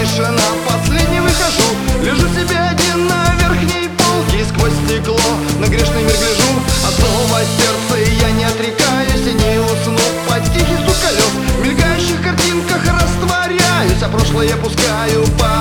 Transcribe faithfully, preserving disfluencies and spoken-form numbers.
тишина, последний выхожу. Лежу себе один на верхней полке и сквозь стекло на грешный мир гляжу. От злого сердца я не отрекаюсь и не усну под тихий стук колес. В мелькающих картинках растворяюсь, а прошлое пускаю по